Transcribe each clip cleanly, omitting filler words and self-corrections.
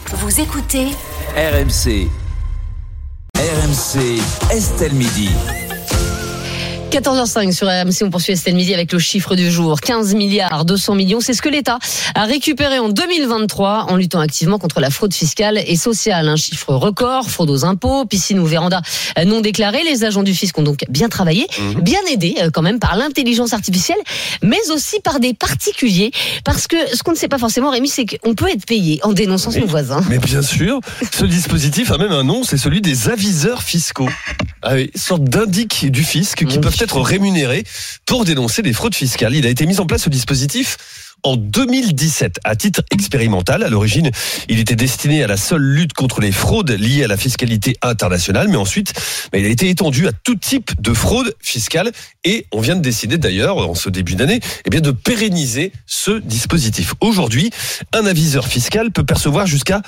Vous écoutez RMC. RMC, Estelle Midi. 14h05 sur RMC, on poursuit Estelle Midi avec le chiffre du jour. 15 milliards 200 millions, c'est ce que l'État a récupéré en 2023 en luttant activement contre la fraude fiscale et sociale. Un chiffre record, fraude aux impôts, piscines ou vérandas non déclarées. Les agents du fisc ont donc bien travaillé, bien aidés quand même par l'intelligence artificielle, mais aussi par des particuliers. Parce que ce qu'on ne sait pas forcément, Rémi, c'est qu'on peut être payé en dénonçant son voisin. Mais bien sûr, ce dispositif a même un nom, c'est celui des aviseurs fiscaux. Ah oui, sorte d'indic du fisc qui peuvent être rémunérés pour dénoncer des fraudes fiscales. Il a été mis en place ce dispositif en 2017 à titre expérimental. À l'origine, il était destiné à la seule lutte contre les fraudes liées à la fiscalité internationale, mais ensuite, il a été étendu à tout type de fraude fiscale et on vient de décider d'ailleurs, en ce début d'année, de pérenniser ce dispositif. Aujourd'hui, un aviseur fiscal peut percevoir jusqu'à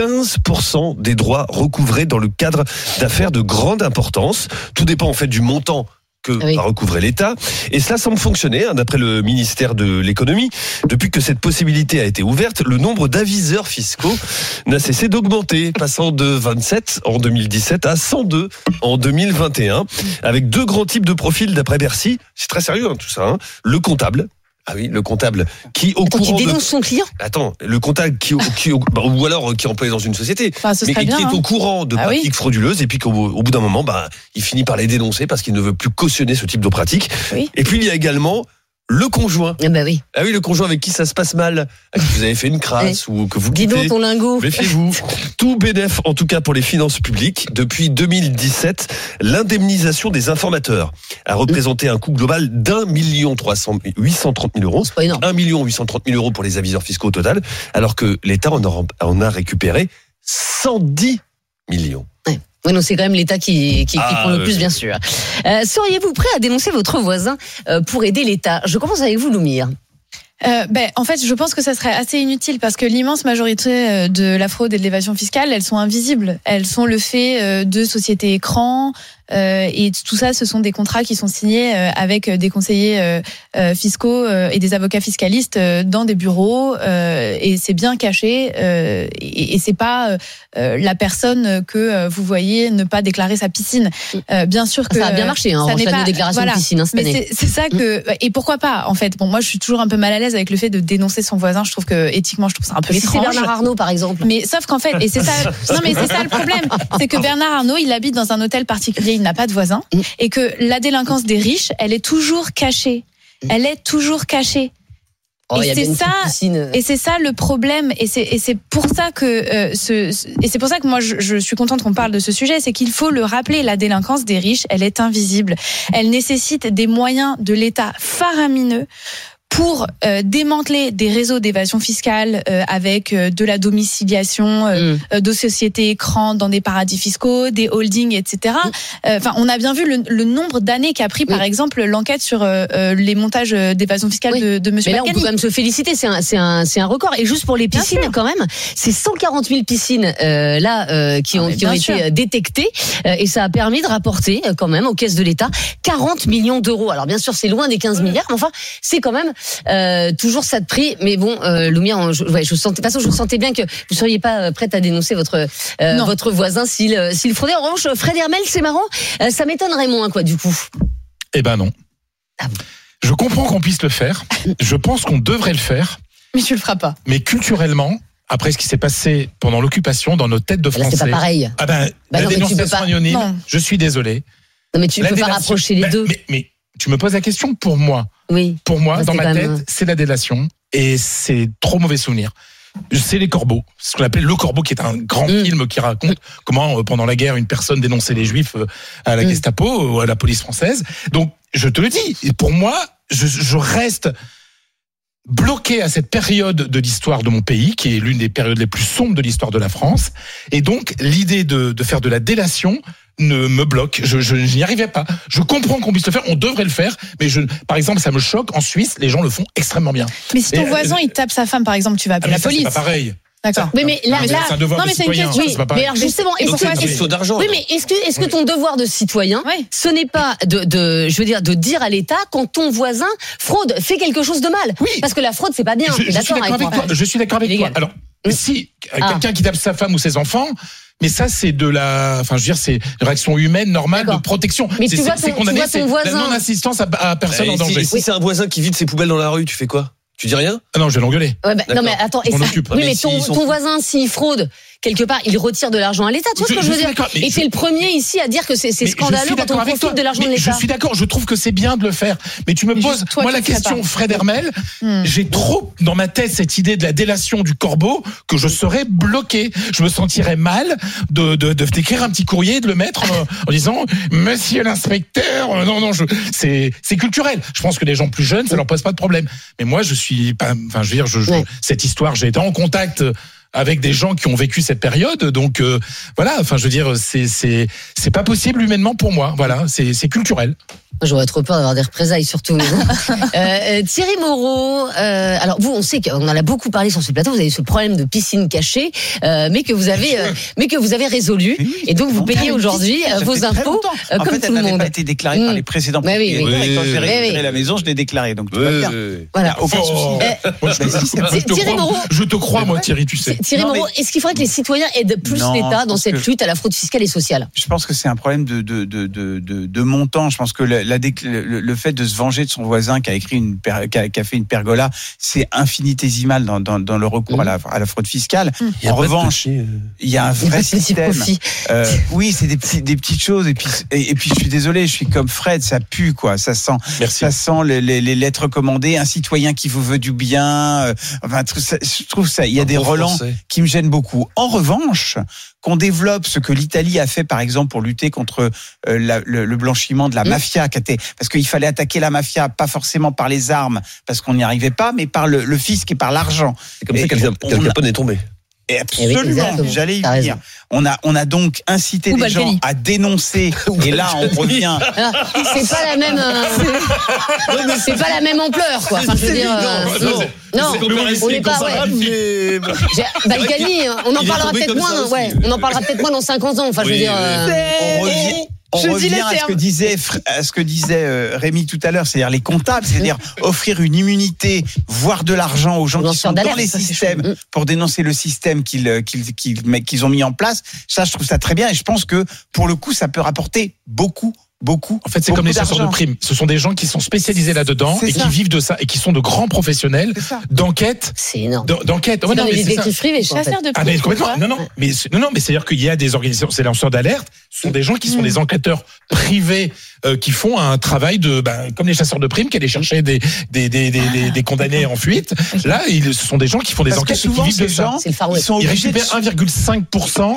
15% des droits recouvrés dans le cadre d'affaires de grande importance. Tout dépend en fait du montant que va recouvrer l'État. Et cela semble fonctionner, d'après le ministère de l'économie. Depuis que cette possibilité a été ouverte, le nombre d'aviseurs fiscaux n'a cessé d'augmenter, passant de 27 en 2017 à 102 en 2021, avec deux grands types de profils d'après Bercy. C'est très sérieux tout ça. Le comptable. Ah oui, le comptable qui qui dénonce son client. Attends, le comptable ou alors qui est employé dans une société, mais qui est au courant de pratiques frauduleuses et puis qu'au bout d'un moment, il finit par les dénoncer parce qu'il ne veut plus cautionner ce type de pratique. Oui. Et puis il y a également le conjoint. Ah oui, le conjoint avec qui ça se passe mal, avec qui vous avez fait une crasse ou que vous quittez. Dis donc ton lingot. Méfiez-vous. Tout bénef, en tout cas pour les finances publiques. Depuis 2017, l'indemnisation des informateurs a représenté un coût global d'1 830 000 euros. C'est pas énorme. 1 830 000 euros pour les aviseurs fiscaux au total, alors que l'État en a récupéré 110 millions. Oui, non, c'est quand même l'État qui prend le plus, bien sûr. Seriez-vous prêt à dénoncer votre voisin pour aider l'État ? Je commence avec vous, Loumire. En fait, je pense que ça serait assez inutile parce que l'immense majorité de la fraude et de l'évasion fiscale, elles sont invisibles. Elles sont le fait de sociétés écrans. Et tout ça, ce sont des contrats qui sont signés avec des conseillers fiscaux et des avocats fiscalistes dans des bureaux, et c'est bien caché, et c'est pas la personne que vous voyez ne pas déclarer sa piscine. Bien sûr que ça a bien marché, ça n'est pas déclaration de piscine cette année. C'est ça que et pourquoi pas en fait. Bon, moi je suis toujours un peu mal à l'aise avec le fait de dénoncer son voisin. Je trouve que éthiquement, je trouve ça un peu étrange. C'est Bernard Arnault par exemple. Mais sauf qu'en fait, et c'est ça, c'est ça le problème, c'est que Bernard Arnault, il habite dans un hôtel particulier. Il n'a pas de voisins, et que la délinquance des riches, elle est toujours cachée. Elle est toujours cachée. Et c'est ça le problème. Et c'est pour ça que c'est pour ça que moi je suis contente qu'on parle de ce sujet. C'est qu'il faut le rappeler. La délinquance des riches, elle est invisible. Elle nécessite des moyens de l'État faramineux pour démanteler des réseaux d'évasion fiscale avec de la domiciliation de sociétés écrans dans des paradis fiscaux, des holdings, etc. On a bien vu le nombre d'années qu'a pris, par exemple, l'enquête sur les montages d'évasion fiscale de Monsieur Mais là, Balkany. on peut quand même se féliciter, c'est un record. Et juste pour les piscines, quand même, c'est 140 000 piscines qui ont été détectées, et ça a permis de rapporter quand même aux caisses de l'État 40 millions d'euros. Alors bien sûr, c'est loin des 15 milliards, mais enfin, c'est quand même toujours ça de prix. Mais bon, Loumire, je sentais bien que vous seriez pas prête à dénoncer votre voisin s'il fraudait. En revanche, Fred Hermel, c'est marrant, ça m'étonnerait moins, quoi, du coup. Eh ben non. Je comprends qu'on puisse le faire. Je pense qu'on devrait le faire. Mais tu le feras pas. Mais culturellement, après ce qui s'est passé pendant l'occupation, dans nos têtes de Français. C'est pas pareil. La dénonciation anonyme, je suis désolé. Non, mais tu peux pas rapprocher les deux. Mais tu me poses la question pour moi. Oui. Pour moi, dans ma tête, c'est la délation et c'est trop mauvais souvenir. C'est Les Corbeaux, ce qu'on appelle Le Corbeau, qui est un grand film qui raconte comment, pendant la guerre, une personne dénonçait les Juifs à la Gestapo ou à la police française. Donc, je te le dis, pour moi, je reste bloqué à cette période de l'histoire de mon pays, qui est l'une des périodes les plus sombres de l'histoire de la France. Et donc, l'idée de faire de la délation ne me bloque. Je n'y arrivais pas. Je comprends qu'on puisse le faire, on devrait le faire, mais par exemple, ça me choque. En Suisse, les gens le font extrêmement bien. Mais si ton voisin il tape sa femme, par exemple, tu vas appeler la police. C'est pas pareil. D'accord. Mais là, c'est un devoir de citoyen. mais alors justement, c'est une question d'argent. Oui, mais est-ce que ton devoir de citoyen, ce n'est pas de dire à l'État quand ton voisin fraude, fait quelque chose de mal? Oui. Parce que la fraude, c'est pas bien. Je suis d'accord avec toi. Alors, Si, quelqu'un qui tape sa femme ou ses enfants. Mais ça, c'est c'est une réaction humaine normale de protection. Mais tu vois ton voisin. La non-assistance à personne en danger. Si c'est un voisin qui vide ses poubelles dans la rue, tu fais quoi? Tu dis rien? Ah non, je vais l'engueuler. Ouais, non mais attends, oui, mais ton voisin, s'il fraude, quelque part, il retire de l'argent à l'État. Tu vois ce que je veux dire? Et t'es le premier ici à dire que c'est scandaleux quand on profite de l'argent de l'État. Je suis d'accord, je trouve que c'est bien de le faire. Mais tu me poses, moi, la question, Fred Hermel, j'ai trop dans ma tête cette idée de la délation du corbeau que je serais bloqué. Je me sentirais mal d'écrire un petit courrier et de le mettre en disant, monsieur l'inspecteur, c'est culturel. Je pense que les gens plus jeunes, ça leur pose pas de problème. Mais moi, cette histoire, j'ai été en contact avec des gens qui ont vécu cette période, donc c'est pas possible humainement pour moi. Voilà, c'est culturel. J'aurais trop peur d'avoir des représailles, surtout. Thierry Moreau, alors vous, on sait qu'on en a beaucoup parlé sur ce plateau. Vous avez ce problème de piscine cachée, mais que vous avez résolu, et donc vous payez aujourd'hui vos impôts comme tout le monde. Elle n'avait pas été déclarée par les précédents propriétaires. Et quand j'ai récupéré la maison, je l'ai déclarée. Donc tout va bien. Voilà. Aucun souci. Thierry Moreau, je te crois, moi, Thierry, tu sais. Thierry Moreau, est-ce qu'il faudrait que les citoyens aident plus l'État dans cette lutte à la fraude fiscale et sociale? Je pense que c'est un problème de montant. Je pense que le fait de se venger de son voisin qui a fait une pergola, c'est infinitésimal dans le recours à la fraude fiscale. En revanche, il y a un vrai système. Oui, c'est des petites choses. Et puis je suis désolé, je suis comme Fred, ça pue quoi. Ça sent les lettres commandées, un citoyen qui vous veut du bien. Je trouve ça. Il y a des relents qui me gênent beaucoup. En revanche, qu'on développe ce que l'Italie a fait, par exemple, pour lutter contre le blanchiment de la mafia, parce qu'il fallait attaquer la mafia, pas forcément par les armes, parce qu'on n'y arrivait pas, mais par le fisc et par l'argent. C'est comme ça qu'Al Capone est tombé. Absolument, j'allais y venir. On a donc incité les gens à dénoncer. Et là, on revient. C'est pas la même. C'est pas la même ampleur, quoi. Enfin, je veux dire. Non, on n'est pas. Balkany, on en parlera peut-être moins. Ouais, on en parlera peut-être moins dans 50 ans. Enfin, je veux dire. On revient à ce que disait Rémi tout à l'heure, c'est-à-dire les comptables, c'est-à-dire offrir une immunité, voire de l'argent aux gens qui sont dans les systèmes pour dénoncer le système qu'ils ont mis en place. Ça, je trouve ça très bien et je pense que pour le coup, ça peut rapporter beaucoup. En fait, c'est comme les chasseurs de primes. Ce sont des gens qui sont spécialisés là-dedans et qui vivent de ça et qui sont de grands professionnels d'enquête. C'est énorme. D'enquête. Ouais, non, mais c'est ça. Privés, chasseurs de primes. Ah, mais complètement. Mais c'est-à-dire qu'il y a des organisations, c'est lanceurs d'alerte. Ce sont des gens qui sont des enquêteurs privés qui font un travail comme les chasseurs de primes qui allaient chercher des condamnés en fuite. Là, ce sont des gens qui font des enquêtes et qui vivent de ça. Ils récupèrent 1,5%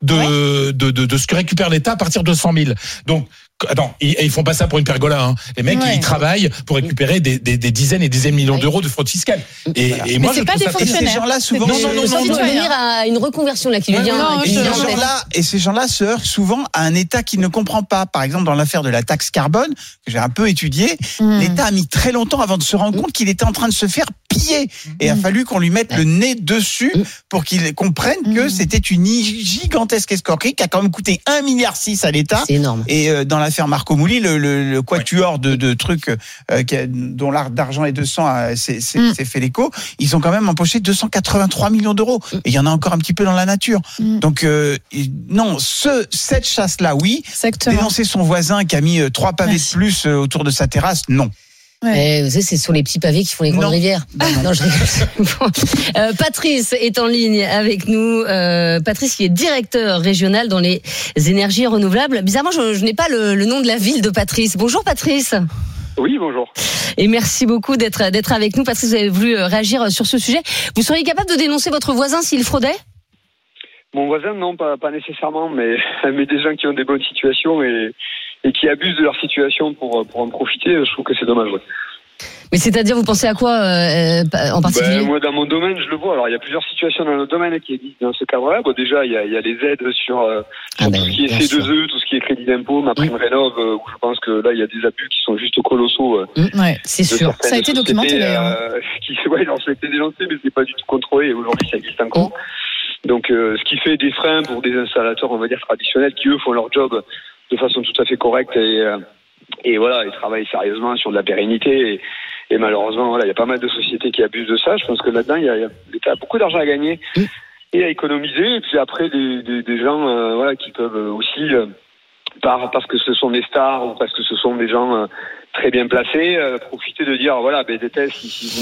de ce que récupère l'État à partir de 100 000. Donc, attends, ils font pas ça pour une pergola, hein. Les mecs, ils travaillent pour récupérer des dizaines et des dizaines de millions d'euros de fraude fiscale. Et moi, c'est pas des fonctionnaires. Et ces gens-là, souvent, venir à une reconversion là qui lui vient. Et ces gens-là se heurtent souvent à un État qui ne comprend pas. Par exemple, dans l'affaire de la taxe carbone, que j'ai un peu étudiée, l'État a mis très longtemps avant de se rendre compte qu'il était en train de se faire piller. Et il a fallu qu'on lui mette le nez dessus pour qu'il comprenne que c'était une gigantesque escroquerie qui a quand même coûté 1,6 milliard à l'État. C'est énorme. Et dans l'affaire Marco Mouli, le quatuor de trucs dont l'art d'argent et de sang s'est fait l'écho, ils ont quand même empoché 283 millions d'euros. Et il y en a encore un petit peu dans la nature. Donc non, cette chasse-là, oui. Exactement. Dénoncer son voisin qui a mis 3 pavés de plus autour de sa terrasse, non. Ouais. Vous savez, c'est sur les petits pavés qui font les grandes rivières. Non, je rigole. Patrice est en ligne avec nous. Patrice qui est directeur régional dans les énergies renouvelables. Bizarrement, je n'ai pas le nom de la ville de Patrice. Bonjour Patrice. Oui, bonjour. Et merci beaucoup d'être avec nous. Patrice, vous avez voulu réagir sur ce sujet. Vous seriez capable de dénoncer votre voisin s'il fraudait ? Mon voisin, non, pas nécessairement, mais des gens qui ont des bonnes situations et qui abusent de leur situation pour en profiter, je trouve que c'est dommage. Ouais. Mais c'est-à-dire, vous pensez à quoi en particulier ? Moi, dans mon domaine, je le vois. Alors, il y a plusieurs situations dans notre domaine qui existent dans ce cadre-là. Bon, déjà, il y a les aides sur tout ce qui est C2E, tout ce qui est crédit d'impôt, ma prime rénov, où je pense que là, il y a des abus qui sont juste colossaux. Ouais, c'est sûr. Ça a été documenté d'ailleurs. Alors, ça a été dénoncé, mais c'est pas du tout contrôlé. Et aujourd'hui, ça existe encore. Donc, ce qui fait des freins pour des installateurs, on va dire, traditionnels, qui eux font leur job de façon tout à fait correcte et voilà, ils travaillent sérieusement sur de la pérennité Et malheureusement, voilà, il y a pas mal de sociétés qui abusent de ça. Je pense que là-dedans, l'État a beaucoup d'argent à gagner et à économiser. Et puis après, des gens voilà, qui peuvent aussi, parce que ce sont des stars ou parce que ce sont des gens très bien placés, profiter de dire, voilà, BDTS,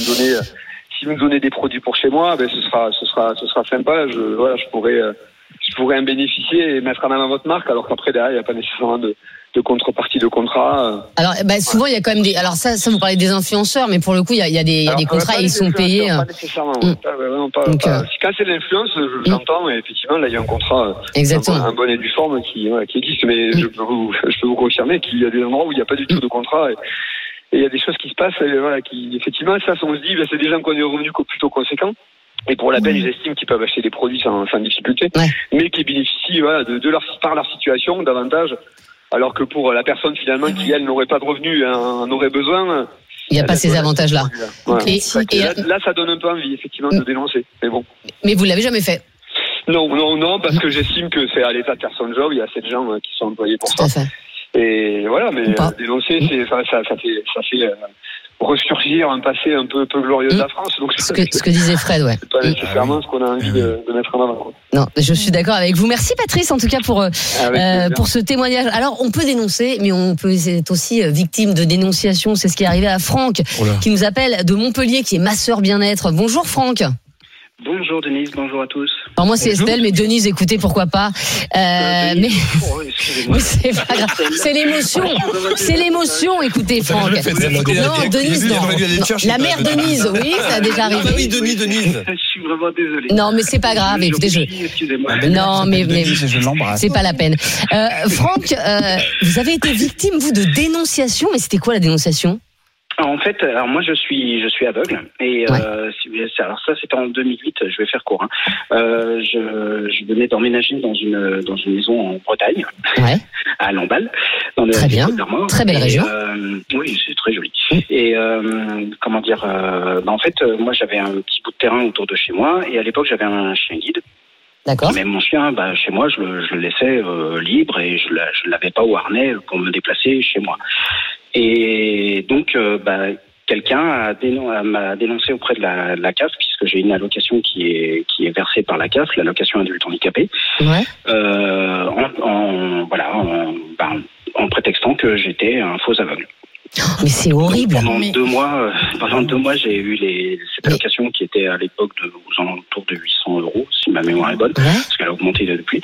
si vous me donnez des produits pour chez moi, ce sera sympa. Je pourrais en bénéficier et mettre en avant votre marque, alors qu'après derrière, il n'y a pas nécessairement de contrepartie de contrat. Alors, souvent, il y a quand même alors ça, vous parlez des influenceurs, mais pour le coup, il y a des contrats, ils sont payés. Pas nécessairement. Quand c'est de l'influence, j'entends, et effectivement, là, il y a un contrat, un bon et due forme qui existe, mais je peux vous confirmer qu'il y a des endroits où il n'y a pas du tout de contrat, et il y a des choses qui se passent, qui, effectivement, ça, on se dit, c'est des gens qui ont des revenus plutôt conséquents. Et pour la peine, ils estiment qu'ils peuvent acheter des produits sans difficulté, mais qui bénéficient par leur situation davantage, alors que pour la personne finalement qui, elle, n'aurait pas de revenus, en aurait besoin. Il n'y a pas ces avantages-là. Voilà. Là, ça donne un peu envie, effectivement, de dénoncer. Mais bon. Mais vous l'avez jamais fait? Non, parce que j'estime que c'est à l'état de faire son job. Il y a assez de gens qui sont employés pour ça. Et voilà, mais dénoncer, ça fait ressurgir un passé un peu glorieux de la France. Donc, ce que disait Fred, ouais. C'est pas nécessairement ce qu'on a envie de mettre en avant. Non, je suis d'accord avec vous. Merci Patrice, en tout cas pour ce témoignage. Alors, on peut dénoncer, mais on peut être aussi victime de dénonciation. C'est ce qui est arrivé à Franck, qui nous appelle de Montpellier, qui est masseur bien-être. Bonjour Franck. Bonjour Denise, bonjour à tous. Alors moi c'est Estelle, mais Denise, écoutez, pourquoi pas. Mais c'est pas grave. C'est l'émotion, écoutez Franck. Non, Denise, non. La mère Denise, oui, ça a déjà arrivé. Oui, Denise. Je suis vraiment désolé. Non, mais c'est pas grave, écoutez, excusez-moi. Non, mais je l'embrasse. C'est pas la peine. Franck, vous avez été victime, vous, de dénonciation, mais c'était quoi la dénonciation? En fait, moi je suis aveugle et alors ça c'était en 2008. Je vais faire court. Je venais d'emménager dans une maison en Bretagne, à Lamballe, dans le Côtes-d'Armor. Très belle région. Oui, c'est très joli. Et en fait, moi j'avais un petit bout de terrain autour de chez moi et à l'époque j'avais un chien guide. D'accord. Même mon chien, chez moi, je le laissais libre et je l'avais pas au harnais pour me déplacer chez moi. Et donc, quelqu'un m'a dénoncé auprès de la CAF, puisque j'ai une allocation qui est versée par la CAF, l'allocation adulte handicapé, en prétextant que j'étais un faux aveugle. Mais c'est horrible. Pendant 2 mois, j'ai eu cette allocation qui était à l'époque aux alentours de 800 €, si ma mémoire est bonne, parce qu'elle a augmenté depuis.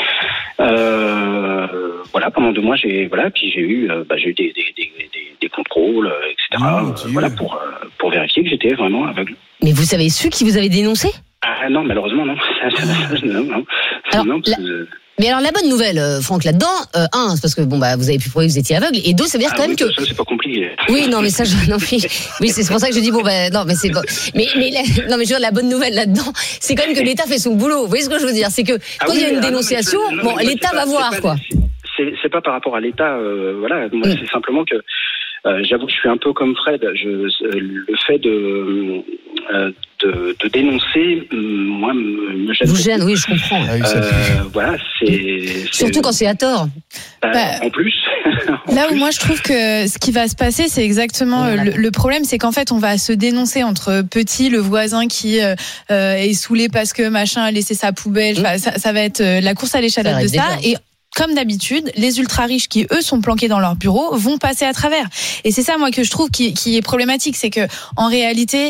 Pendant 2 mois, j'ai eu des contrôles, etc. Pour vérifier que j'étais vraiment aveugle. Mais vous avez su qui vous avait dénoncé? Ah non, malheureusement non. Non. Mais alors la bonne nouvelle, Franck, là-dedans, c'est parce que vous avez pu prouver que vous étiez aveugle, et 2, ça veut dire quand même que. Ça, c'est pas compliqué. Oui, non, mais ça, oui, c'est pour ça que je dis non, mais c'est pas. Mais non, mais je veux dire, la bonne nouvelle là-dedans, c'est quand même que l'État fait son boulot. Vous voyez ce que je veux dire? C'est que quand il y a une dénonciation, l'État va voir, quoi. C'est pas par rapport à l'État, Moi, c'est simplement que. J'avoue que je suis un peu comme Fred. Le fait de dénoncer, moi, me gêne. Vous gêne, oui, je comprends. Surtout quand c'est à tort. En plus. Là où moi je trouve que ce qui va se passer, c'est exactement le problème, c'est qu'en fait on va se dénoncer entre petits, le voisin qui est saoulé parce que machin a laissé sa poubelle. Ça va être la course à l'échalote de ça. Et comme d'habitude, les ultra riches qui eux sont planqués dans leur bureau vont passer à travers. Et c'est ça moi que je trouve qui est problématique, c'est que en réalité,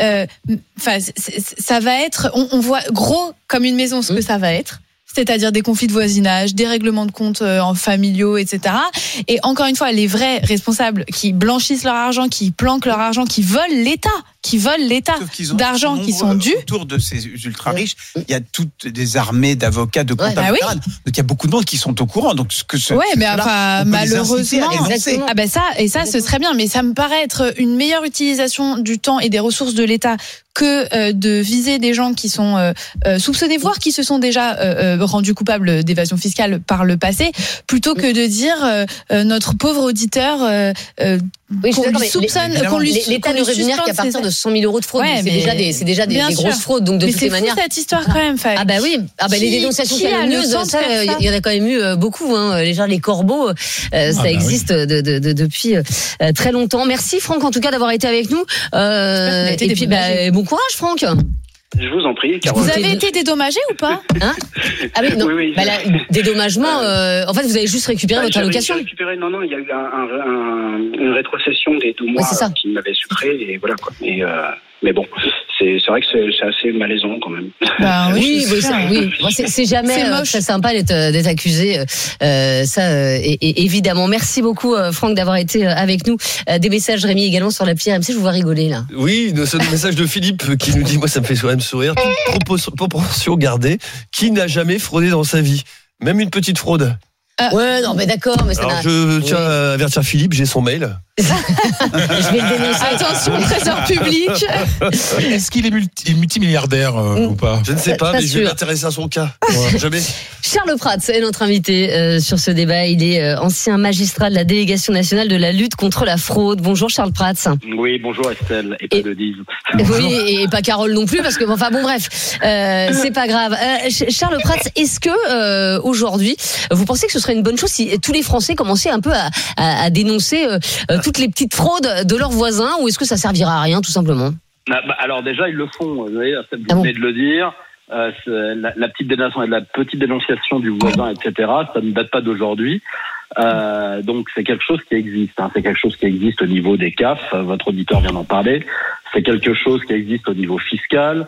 ça va être, on voit gros comme une maison ce que ça va être. C'est-à-dire des conflits de voisinage, des règlements de comptes familiaux, etc. Et encore une fois, les vrais responsables qui blanchissent leur argent, qui planquent leur argent, qui volent l'État d'argent qui sont dus. Autour de ces ultra riches, il y a toutes des armées d'avocats, de comptables. Donc il y a beaucoup de monde qui sont au courant. Donc malheureusement, ça ce serait bien, mais ça me paraît être une meilleure utilisation du temps et des ressources de l'État que de viser des gens qui sont soupçonnés, voire qui se sont déjà rendus coupables d'évasion fiscale par le passé, plutôt que de dire notre pauvre auditeur Oui, je suis d'accord, mais l'État ne rémunère qu'à partir de 100 000 euros de fraude. Ouais, c'est déjà des grosses fraudes. Donc de toutes les manières. C'est fou cette histoire quand même. Ah bah oui. Les dénonciations calomnieuses, ça, il y en a quand même eu beaucoup. Les corbeaux, ça existe depuis très longtemps. Merci Franck en tout cas d'avoir été avec nous. Et puis bon courage Franck. Je vous en prie. Vous avez été dédommagé ou pas? Ah oui, non. Oui. Dédommagement. En fait, vous avez juste récupéré votre allocation. Non, il y a eu une rétrocession des 2 mois qui m'avait sucré et voilà quoi. Mais bon, c'est vrai que c'est assez malaisant quand même. Oui. Bon, c'est jamais très sympa d'être accusé. Évidemment. Merci beaucoup Franck d'avoir été avec nous. Des messages Rémi également sur l'appli RMC. Je vous vois rigoler là. Oui, c'est le message de Philippe qui nous dit, moi ça me fait quand même sourire. Toute proportion gardée. Qui n'a jamais fraudé dans sa vie? Même une petite fraude. Ouais, non, mais d'accord, mais ça. Alors je tiens à avertir Philippe, j'ai son mail. Je vais le dénoncer. Attention, trésor public. Est-ce qu'il est multimilliardaire ou pas? Je ne sais pas, mais je vais m'intéresser à son cas. Jamais. Charles Prats est notre invité sur ce débat. Il est ancien magistrat de la délégation nationale de la lutte contre la fraude. Bonjour Charles Prats. Oui, bonjour Estelle, et pas de Dive. Oui, et pas Carole non plus, parce que bon bref, c'est pas grave. Charles Prats, est-ce que aujourd'hui, vous pensez que ce serait une bonne chose si tous les Français commençaient un peu à dénoncer toutes les petites fraudes de leurs voisins, ou est-ce que ça servira à rien tout simplement? Alors déjà ils le font, vous voyez, vous venez de le dire. La petite dénonciation du voisin, etc. Ça ne date pas d'aujourd'hui. Donc c'est quelque chose qui existe. C'est quelque chose qui existe au niveau des CAF. Votre auditeur vient d'en parler. C'est quelque chose qui existe au niveau fiscal.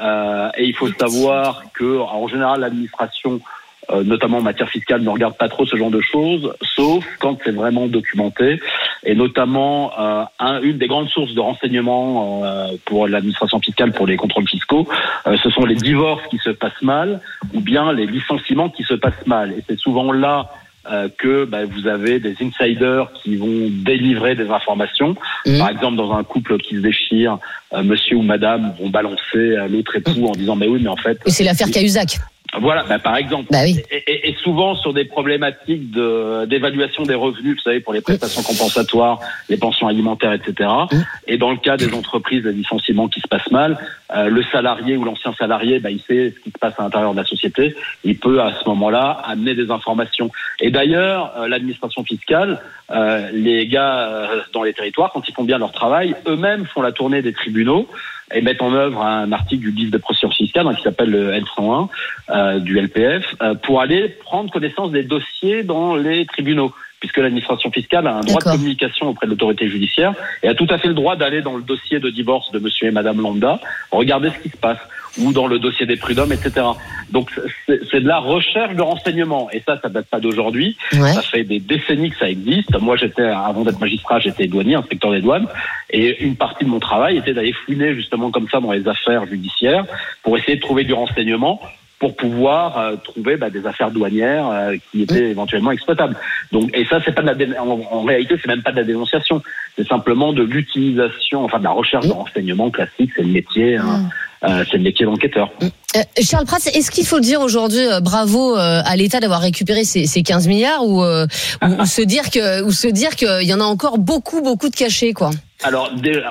Et il faut savoir que en général l'administration, notamment en matière fiscale, ne regarde pas trop ce genre de choses, sauf quand c'est vraiment documenté. Et notamment, une des grandes sources de renseignements pour l'administration fiscale, pour les contrôles fiscaux, ce sont les divorces qui se passent mal, ou bien les licenciements qui se passent mal. Et c'est souvent là que vous avez des insiders qui vont délivrer des informations. Par exemple, dans un couple qui se déchire, monsieur ou madame vont balancer à l'autre époux en disant mais oui, mais en fait... Et c'est l'affaire Cahuzac. Voilà, par exemple. Oui. Et souvent sur des problématiques d'évaluation des revenus, vous savez, pour les prestations compensatoires, les pensions alimentaires, etc. Et dans le cas des entreprises, des licenciements qui se passent mal, le salarié ou l'ancien salarié, il sait ce qui se passe à l'intérieur de la société. Il peut à ce moment-là amener des informations. Et d'ailleurs, l'administration fiscale, les gars dans les territoires, quand ils font bien leur travail, eux-mêmes font la tournée des tribunaux et mettent en œuvre un article du livre de procédure fiscale qui s'appelle le L101 du LPF pour aller prendre connaissance des dossiers dans les tribunaux, puisque l'administration fiscale a un droit de communication auprès de l'autorité judiciaire et a tout à fait le droit d'aller dans le dossier de divorce de monsieur et madame lambda, regarder ce qui se passe, ou dans le dossier des prud'hommes, etc. Donc c'est de la recherche de renseignements, et ça date pas d'aujourd'hui. Ça fait des décennies que ça existe. Moi, avant d'être magistrat, j'étais douanier, inspecteur des douanes, et une partie de mon travail était d'aller fouiner justement comme ça dans les affaires judiciaires pour essayer de trouver du renseignement pour pouvoir trouver des affaires douanières qui étaient éventuellement exploitables. Donc, et ça, c'est pas en réalité, c'est même pas de la dénonciation. C'est simplement de l'utilisation, de la recherche de renseignements classique. C'est le métier. C'est le métier d'enquêteur. Charles Prats, est-ce qu'il faut le dire aujourd'hui, bravo à l'État d'avoir récupéré ces 15 milliards ou se dire qu'il y en a encore beaucoup de cachés, quoi? Alors,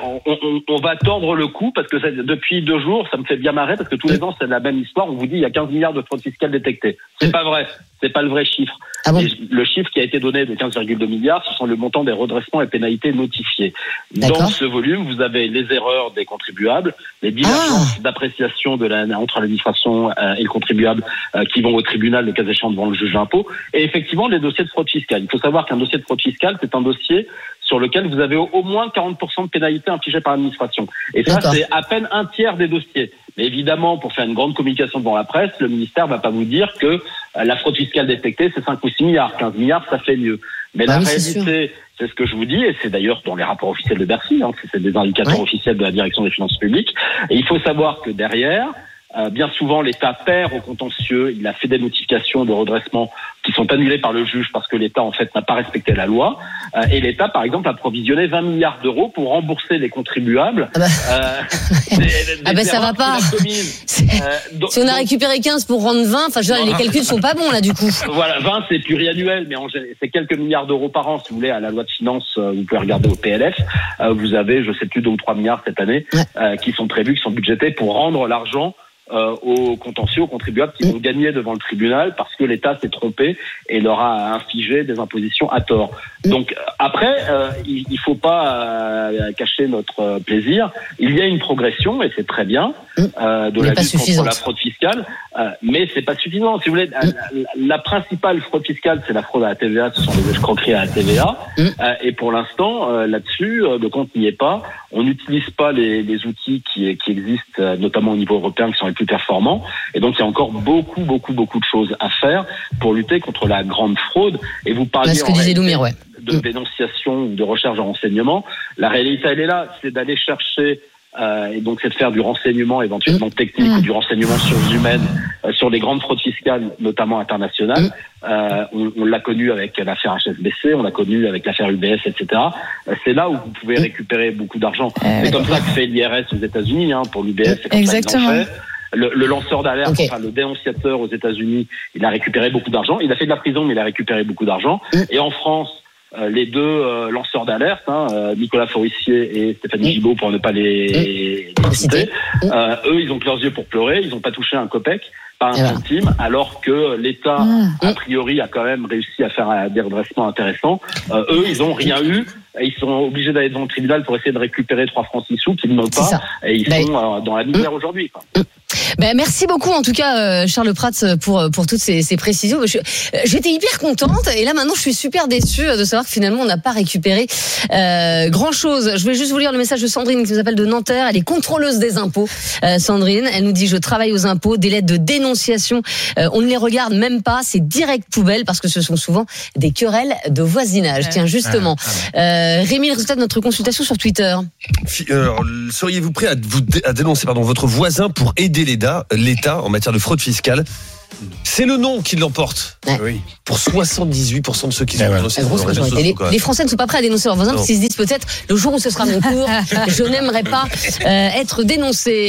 on va tordre le coup parce que depuis 2 jours, ça me fait bien marrer parce que tous les ans, c'est la même histoire. On vous dit il y a 15 milliards de fraude fiscale détectées. C'est pas vrai. C'est pas le vrai chiffre. Ah bon? Le chiffre qui a été donné de 15,2 milliards, ce sont le montant des redressements et pénalités notifiés. Dans ce volume, vous avez les erreurs des contribuables, les divergences d'appréciation entre l'administration et le contribuable qui vont au tribunal, le cas échéant devant le juge d'impôt, et effectivement les dossiers de fraude fiscale. Il faut savoir qu'un dossier de fraude fiscale, c'est un dossier sur lequel vous avez au moins 40% de pénalités infligées par l'administration. Et ça, c'est à peine un tiers des dossiers. Mais évidemment, pour faire une grande communication devant la presse, le ministère va pas vous dire que la fraude fiscale détectée, c'est 5 ou 6 milliards. 15 milliards, ça fait mieux. Mais la réalité, c'est ce que je vous dis, et c'est d'ailleurs dans les rapports officiels de Bercy, c'est des indicateurs officiels de la direction des finances publiques. Et il faut savoir que derrière, bien souvent, l'État perd au contentieux. Il a fait des notifications de redressement qui sont annulés par le juge parce que l'État en fait n'a pas respecté la loi. Et l'État, par exemple, a provisionné 20 milliards d'euros pour rembourser les contribuables. Ça va pas. Si on a récupéré 15 pour rendre 20, enfin, les calculs sont pas bons là du coup. Voilà, 20 c'est pluriannuel, mais c'est quelques milliards d'euros par an. Si vous voulez, à la loi de finances, vous pouvez regarder au PLF. Vous avez, je sais plus, 2 ou 3 milliards cette année qui sont prévus, qui sont budgétés pour rendre l'argent aux contentieux, aux contribuables qui vont gagner devant le tribunal parce que l'État s'est trompé et leur a infligé des impositions à tort. Donc après, il faut pas cacher notre plaisir. Il y a une progression et c'est très bien de la lutte contre la fraude fiscale, mais c'est pas suffisant. Si vous voulez, la principale fraude fiscale, c'est la fraude à la TVA, ce sont les escroqueries à la TVA. Et pour l'instant, là-dessus, le compte n'y est pas. On n'utilise pas les outils qui existent, notamment au niveau européen, qui sont les plus performants. Et donc, il y a encore beaucoup de choses à faire pour lutter contre la grande fraude. Et vous parliez de dénonciation ou de recherche de renseignement. La réalité, elle est là, c'est d'aller chercher et donc c'est de faire du renseignement éventuellement technique ou du renseignement sur humaines sur les grandes fraudes fiscales, notamment internationales. On l'a connu avec l'affaire HSBC, on l'a connu avec l'affaire UBS, etc. C'est là où vous pouvez récupérer beaucoup d'argent. C'est comme ça que fait l'IRS aux États-Unis pour l'UBS. C'est comme ça qu'ils l'ont fait. Le lanceur d'alerte, le dénonciateur aux États-Unis, il a récupéré beaucoup d'argent. Il a fait de la prison, mais il a récupéré beaucoup d'argent. Et en France, les deux lanceurs d'alerte, Nicolas Forissier et Stéphanie Gibault, pour ne pas les citer, eux, ils ont que leurs yeux pour pleurer. Ils n'ont pas touché un copec, pas un centime, alors que l'État, a priori, a quand même réussi à faire des redressements intéressants. Eux, ils n'ont rien eu. Ils sont obligés d'aller devant le tribunal pour essayer de récupérer 3 francs 6 sous qu'ils n'ont pas. Et ils sont dans la misère aujourd'hui. Merci beaucoup en tout cas Charles Prats pour toutes ces précisions. J'étais hyper contente et là maintenant je suis super déçue de savoir que finalement on n'a pas récupéré grand chose. Je vais juste vous lire le message de Sandrine qui nous appelle de Nanterre. Elle est contrôleuse des impôts. Sandrine, elle nous dit: je travaille aux impôts, des lettres de dénonciation, on ne les regarde même pas, c'est direct poubelle parce que ce sont souvent des querelles de voisinage. Tiens justement, Rémi, le résultat de notre consultation sur Twitter. Seriez-vous prêt à dénoncer votre voisin pour aider l'État en matière de fraude fiscale? C'est le non qui l'emporte. Pour 78% de ceux qui sont dénoncés. Les Français ne sont pas prêts à dénoncer leurs voisins parce qu'ils se disent peut-être le jour où ce sera mon tour, je n'aimerais pas être dénoncé.